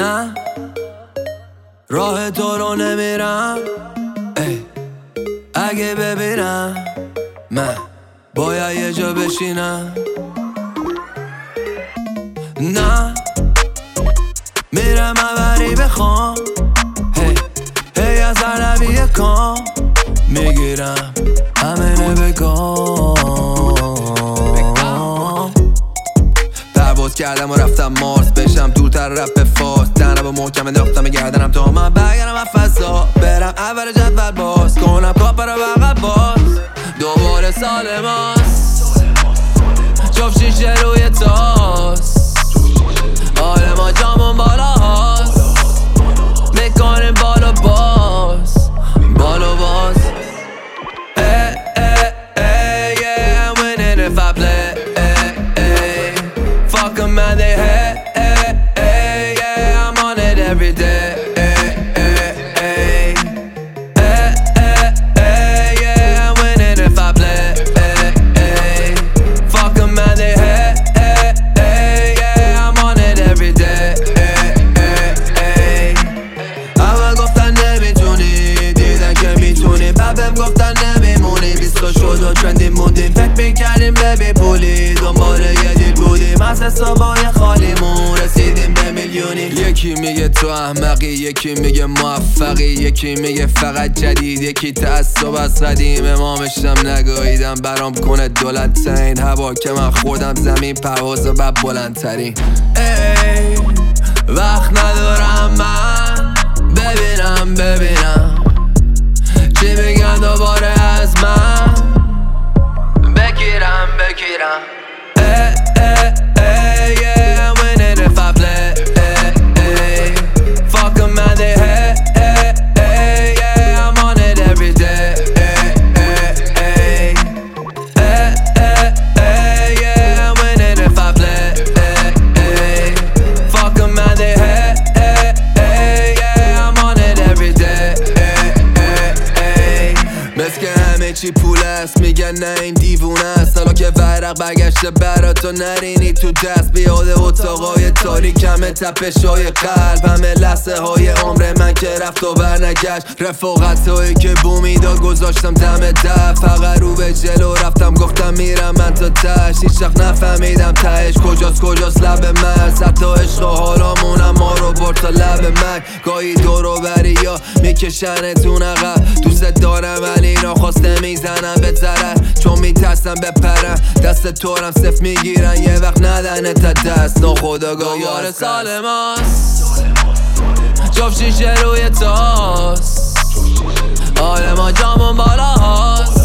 نه راه تو رو نمیرم، اگه ببینم من باید یه جا بشینم. نه میرم اوری بخوام، هی از علوی کام میگیرم همه بگام. پرواز کردم و رفتم مارس، بشم دورتر رپ فاس، تنه با محکم انداختم گردنم تا من برگردم از فضا، برم اول جدول باز کنم کاپ رو بغل باز. دوباره سال ماست، جفت شیشه روی تاس، حال ما جامون بالا هاست، میکنیم بالو باز بالو باز. Yeah, I'm winning if I play. Fuck them and they hate. Yeah, I'm on it every day. Yeah, I'm winning if I play. Fuck them and they hate. Yeah, I'm on it every day. اول گفتن نمیتونی، دیدن که میتونی، بعدم گفتن نمیمونی. 20 شد و ترندی موندیم، فکر میکردیم ببی پولی، دنبال یه دیل بودیم، از حسابای خالیمون رسیدیم به میلیونی. یکی میگه تو احمقی، یکی میگه موفقی، یکی میگه فقط جدید، یکی تعصب از قدیم. امامشم نگاهیدم برام کنه دولت‌ترین، هوا که من خوردم زمین پرواز و بعد بلندترین. وقت ندارم من ببینم چی میگن دوباره از من، بگیرم Yeah, I'm winning if I play. Fuck them and they hate. Yeah, I'm on it every day. Yeah, I'm winning if I play. Fuck them and they hate. Yeah, I'm on it every day. مثل که همه چی پول است، میگن نه این دیوونه است. حالا که ورق برگشته برا تو نرینی تو دست، بیاده اتاقای تاریک همه تپش های قلب، همه لحظه های عمر من که رفت و برنگشت. رفاقت هایی که بومی داد گذاشتم دم در، فقط رو به جلو رفتم گفتم میرم من تا تش. هیچ وقت نفهمیدم تهش کجاست لب مرز، حتی عشق و حالامونم ما رو برد تا لب مرگ. گاهی دورو بری یا میکشنتون عقب، دوست دارم ولی ناخواسته میزنم به ضرر، چون میترسم بپرم دست تورم صف میگیرن، یه وقت ندنه تا دست ناخودآگاه. یار سال ماست، جفت شیشه روی تاس، حال ما جامون بالا هاست،